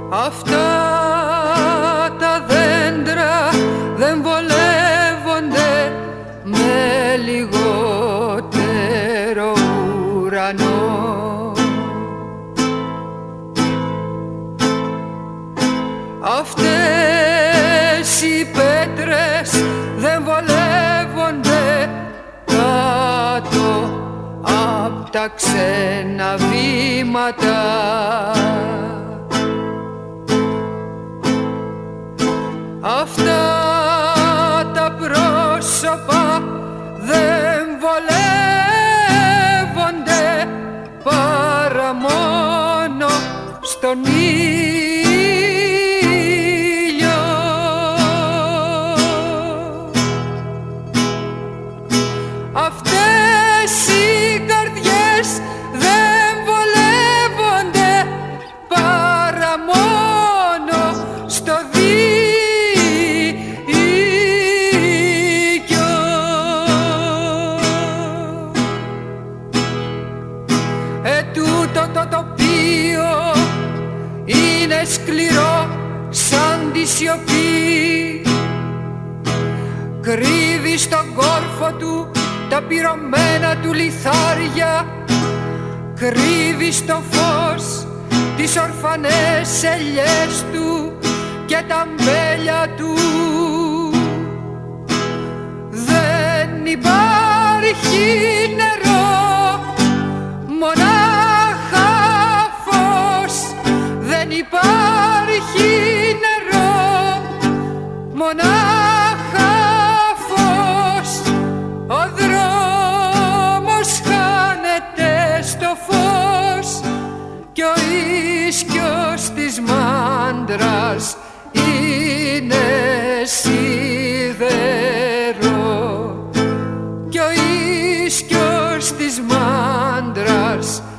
Αυτά τα δέντρα δεν βολεύονται με λιγότερο ουρανό. Αυτές οι πέτρες δεν βολεύονται κάτω απ' τα ξένα βήματα. Αυτά τα πρόσωπα δεν βολεύονται παρά μόνο στον ήλιο. Αυτές οι καρδιές δεν βολεύονται παρά μόνο στο τούτο το τοπίο είναι σκληρό σαν τη σιωπή. Κρύβει στον κόρφο του τα πυρωμένα του λιθάρια, κρύβει στο φως τις ορφανές ελιές του και τα αμπέλια του. Δεν υπάρχει νερό, μονάχα φως. Δεν υπάρχει νερό, μονάχα φως. Ο δρόμος χάνεται στο φως κι ο ίσκιος της μάντρας είναι σίδερο κι ο ίσκιος της μάντρας